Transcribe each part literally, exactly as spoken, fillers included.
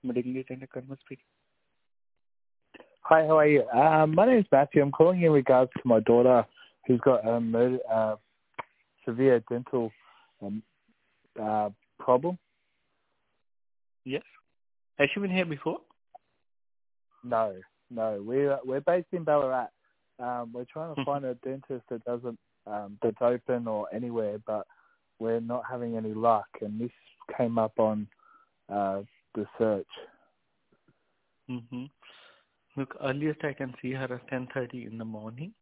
Medical Attendant Karma speaking. Hi, how are you? Um, my name is Matthew. I'm calling in regards to my daughter who's got a murder, uh, severe dental um, uh, problem. Yes. Has she been here before? No, no. We're we're based in Ballarat. Um, we're trying to find a dentist that doesn't um, that's open or anywhere, but we're not having any luck. And this came up on uh, the search. Mm-hmm. Look, earliest I can see her at ten thirty in the morning.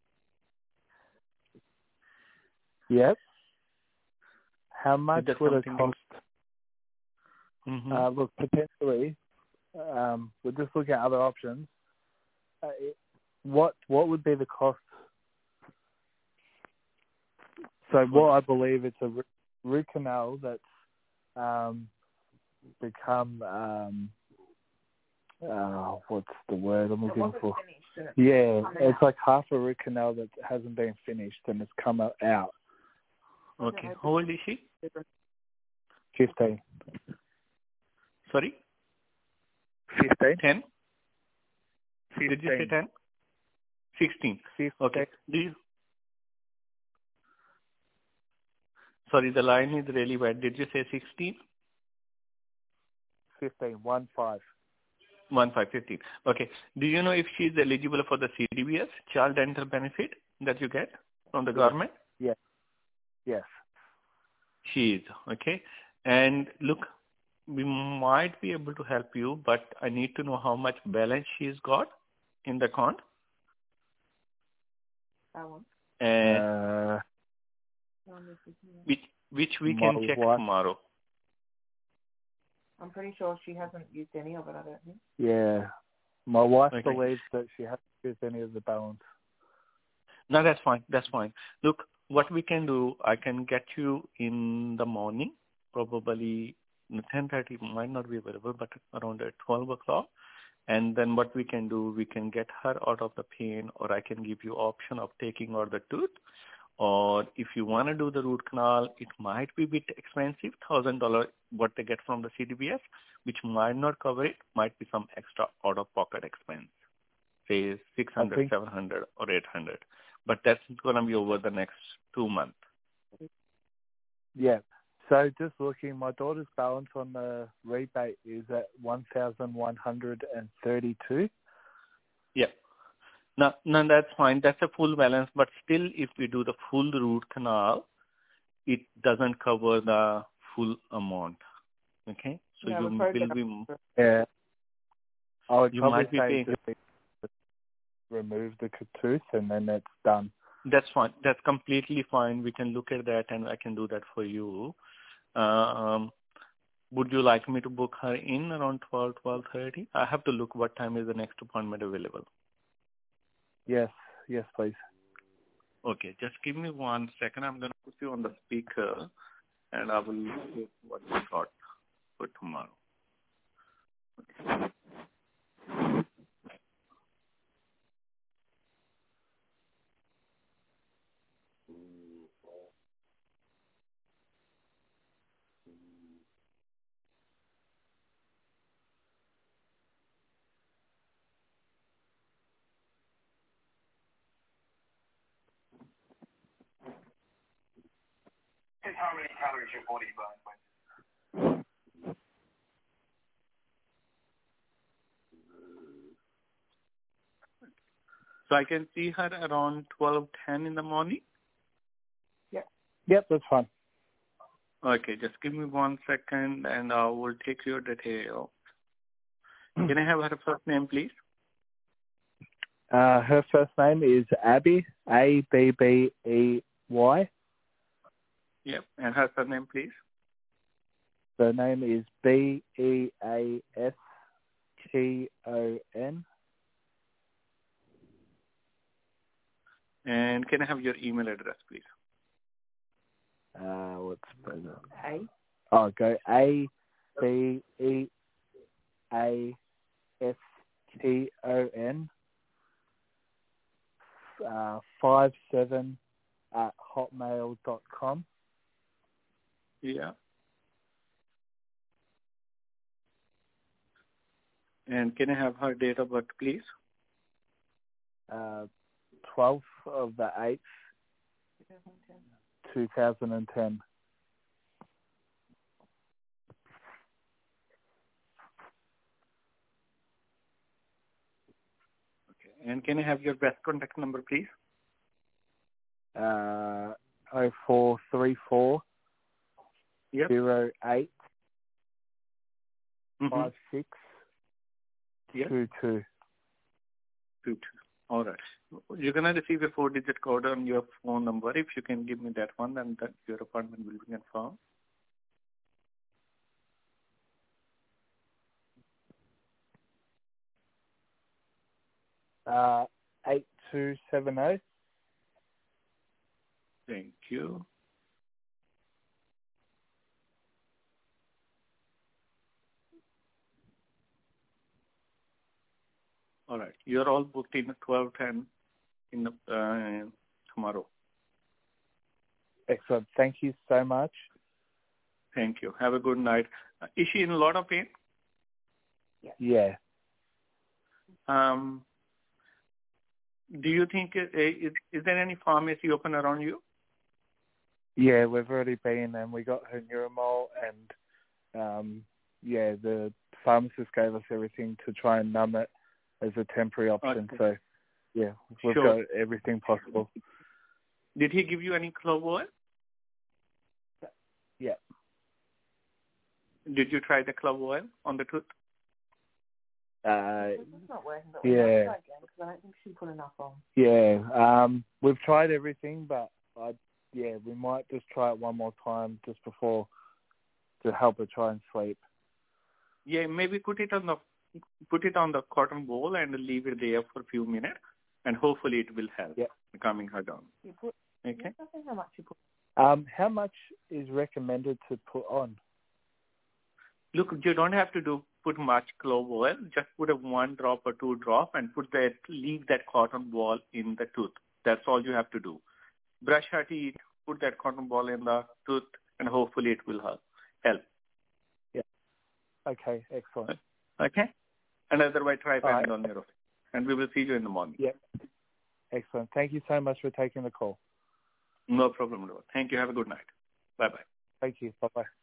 Yep. How much that would it something cost? you... Mm-hmm. Uh, look, potentially, um, we're just looking at other options. Uh, it, what what would be the cost? So what I believe it's a root, root canal that's um, become um, uh, what's the word I'm looking for? Finished, yeah, it's like half a root canal that hasn't been finished and it's come out. Okay. How old is she? Fifteen. Sorry? Fifteen. Ten? Fifteen. Did you say ten? Sixteen. Fifteen. Okay. Do you... Sorry, the line is really bad. Did you say sixteen? Fifteen. One five. One five fifteen. Okay. Do you know if she is eligible for the C D B S, child dental benefit, that you get from the Yes. government? Yes. Yes. She is. Okay. And look, we might be able to help you, but I need to know how much balance she's got in the account. That one. And Uh, which which we my can check wife, tomorrow. I'm pretty sure she hasn't used any of it, I don't think. Yeah. My wife Okay. believes that she hasn't used any of the balance. No, that's fine. That's fine. Look, what we can do, I can get you in the morning, probably ten thirty might not be available, but around at twelve o'clock. And then what we can do, we can get her out of the pain, or I can give you option of taking out the tooth. Or if you want to do the root canal, it might be a bit expensive, one thousand dollars what they get from the C D B S, which might not cover it, might be some extra out-of-pocket expense, say six hundred, think, seven hundred, or eight hundred. But that's going to be over the next two months. Yeah. So just looking, my daughter's balance on the rebate is at one thousand one hundred thirty-two. Yeah. No, no, that's fine. That's a full balance. But still, if we do the full root canal, it doesn't cover the full amount. Okay? So No, you will be... Yeah. I would you probably might be say paying... just remove the tooth and then it's done. That's fine. That's completely fine. We can look at that and I can do that for you. Uh, um, would you like me to book her in around twelve, twelve thirty? I have to look what time is the next appointment available. Yes. Yes, please. Okay. Just give me one second. I'm going to put you on the speaker and I will look at what we got for tomorrow. Okay. How many calories your body burns? So I can see her around twelve ten in the morning. Yep. Yep, that's fine. Okay, just give me one second and I will take your detail. Can I have her first name, please? Uh, her first name is Abby, A B B E Y. Yep. And her surname, please? Her name is B E A S T O N. And can I have your email address, please? Uh, what's the A. Oh, go A B E A S T O N. Uh, five seven at hotmail dot com. Yeah. And can I have her date of birth, please? Uh, twelfth of the eighth, two thousand ten. Okay. And can I have your best contact number, please? Uh, oh four three four Yep. zero eight Mm-hmm. five six Yep. two two. Good. All right. You're going to receive a four-digit code on your phone number. If you can give me that one, then that your appointment will be confirmed. Uh, eight two seven zero. Thank you. All right. You're all booked in at twelve ten in the, uh, tomorrow. Excellent. Thank you so much. Thank you. Have a good night. Uh, is she in a lot of pain? Yeah. Um, do you think, uh, is, is there any pharmacy open around you? Yeah, we've already been and we got her Neuromol and, um, yeah, the pharmacist gave us everything to try and numb it as a temporary option. Okay. So, yeah, we've Sure. got everything possible. Did he give you any clove oil? Yeah. Did you try the clove oil on the tooth? Uh, It's not working, but yeah. we'll try again because I don't think she put enough on. yeah, um, we've tried everything, but I, yeah, we might just try it one more time just before to help her try and sleep. Yeah, maybe put it on the put it on the cotton ball and leave it there for a few minutes, and hopefully it will help Yeah. calming her down. You put, Okay. I don't know how much you put. Um, how much is recommended to put on? Look, you don't have to do put much clove oil. Just put a one drop or two drop and put that leave that cotton ball in the tooth. That's all you have to do. Brush her teeth, put that cotton ball in the tooth, and hopefully it will help. Help. Yeah. Okay, excellent. Okay. And otherwise, try All right. Panadol Nero. And we will see you in the morning. Yeah. Excellent. Thank you so much for taking the call. No problem, Lord. Thank you. Have a good night. Bye bye. Thank you. Bye bye.